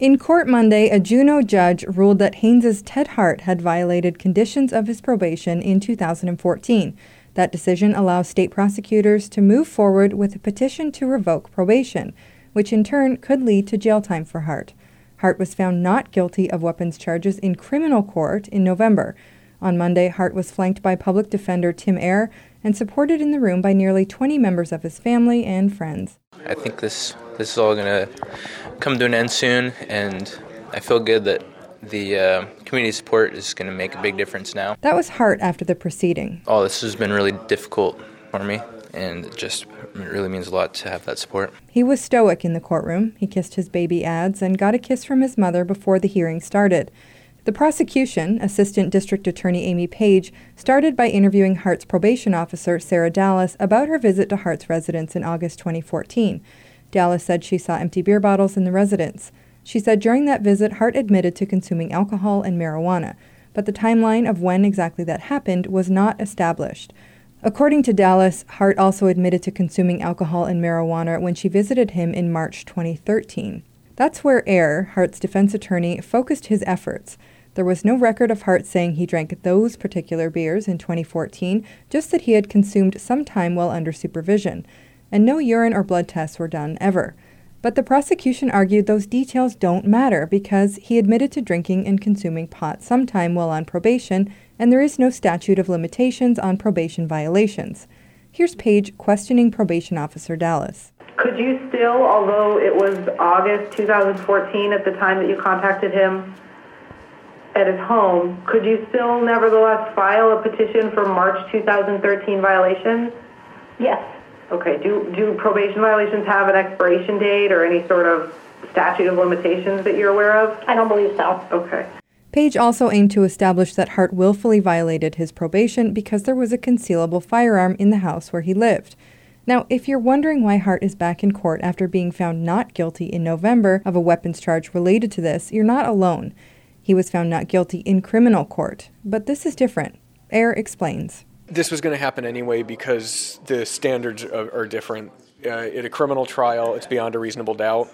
In court Monday, a Juneau judge ruled that Haynes' Ted Hart had violated conditions of his probation in 2014. That decision allows state prosecutors to move forward with a petition to revoke probation, which in turn could lead to jail time for Hart. Hart was found not guilty of weapons charges in criminal court in November. On Monday, Hart was flanked by public defender Tim Eyre and supported in the room by nearly 20 members of his family and friends. I think this is all going to come to an end soon, and I feel good that the community support is going to make a big difference now. That was Hart after the proceeding. Oh, this has been really difficult for me, and it really means a lot to have that support. He was stoic in the courtroom. He kissed his baby Ads and got a kiss from his mother before the hearing started. The prosecution, Assistant District Attorney Amy Page, started by interviewing Hart's probation officer, Sarah Dallas, about her visit to Hart's residence in August 2014. Dallas said she saw empty beer bottles in the residence. She said during that visit, Hart admitted to consuming alcohol and marijuana, but the timeline of when exactly that happened was not established. According to Dallas, Hart also admitted to consuming alcohol and marijuana when she visited him in March 2013. That's where Eyre, Hart's defense attorney, focused his efforts. There was no record of Hart saying he drank those particular beers in 2014, just that he had consumed some time while under supervision. And no urine or blood tests were done ever. But the prosecution argued those details don't matter because he admitted to drinking and consuming pot sometime while on probation, and there is no statute of limitations on probation violations. Here's Page questioning probation officer Dallas. Could you still, although it was August 2014 at the time that you contacted him at his home, could you still nevertheless file a petition for March 2013 violations? Yes. Okay. Do probation violations have an expiration date or any sort of statute of limitations that you're aware of? I don't believe so. Okay. Page also aimed to establish that Hart willfully violated his probation because there was a concealable firearm in the house where he lived. Now, if you're wondering why Hart is back in court after being found not guilty in November of a weapons charge related to this, you're not alone. He was found not guilty in criminal court, but this is different. Eyre explains. This was going to happen anyway because the standards are different. In a criminal trial, it's beyond a reasonable doubt.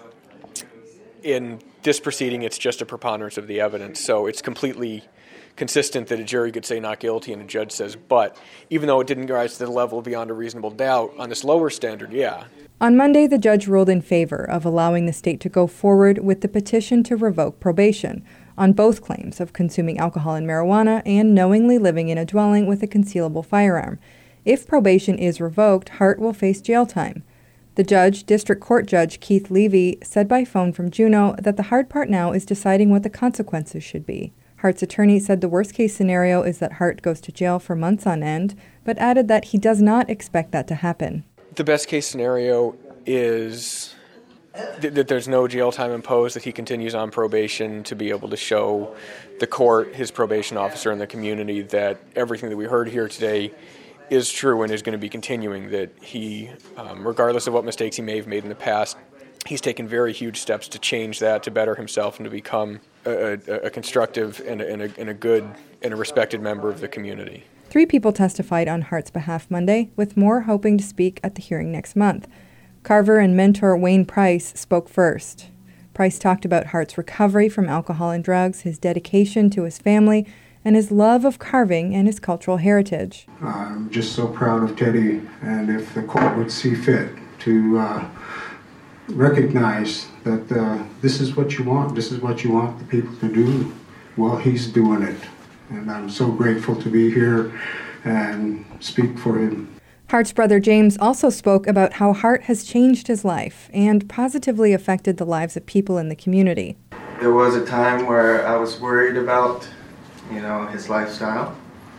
In this proceeding, it's just a preponderance of the evidence, so it's completely consistent that a jury could say not guilty and a judge says but. Even though it didn't rise to the level beyond a reasonable doubt, on this lower standard, yeah. On Monday, the judge ruled in favor of allowing the state to go forward with the petition to revoke probation on both claims of consuming alcohol and marijuana and knowingly living in a dwelling with a concealable firearm. If probation is revoked, Hart will face jail time. The judge, District Court Judge Keith Levy, said by phone from Juneau that the hard part now is deciding what the consequences should be. Hart's attorney said the worst-case scenario is that Hart goes to jail for months on end, but added that he does not expect that to happen. The best-case scenario is that there's no jail time imposed, that he continues on probation to be able to show the court, his probation officer, and the community that everything that we heard here today is true and is going to be continuing, that he, regardless of what mistakes he may have made in the past, he's taken very huge steps to change that, to better himself, and to become a constructive and a good and a respected member of the community. 3 people testified on Hart's behalf Monday, with more hoping to speak at the hearing next month. Carver and mentor Wayne Price spoke first. Price talked about Hart's recovery from alcohol and drugs, his dedication to his family, and his love of carving and his cultural heritage. I'm just so proud of Teddy, and if the court would see fit to recognize that this is what you want the people to do, well, he's doing it. And I'm so grateful to be here and speak for him. Hart's brother James also spoke about how Hart has changed his life and positively affected the lives of people in the community. There was a time where I was worried about, his lifestyle.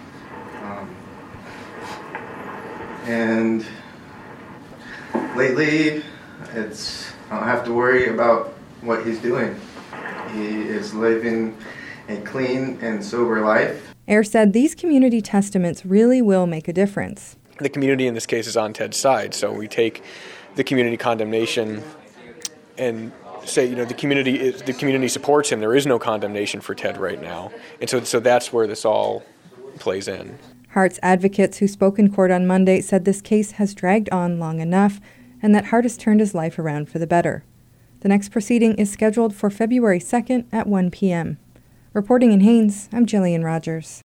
And lately, I don't have to worry about what he's doing. He is living a clean and sober life. Eyre said these community testaments really will make a difference. The community in this case is on Ted's side, so we take the community condemnation and say, the community supports him. There is no condemnation for Ted right now, and so that's where this all plays in. Hart's advocates who spoke in court on Monday said this case has dragged on long enough, and that Hart has turned his life around for the better. The next proceeding is scheduled for February 2nd at 1 p.m. Reporting in Haines, I'm Jillian Rogers.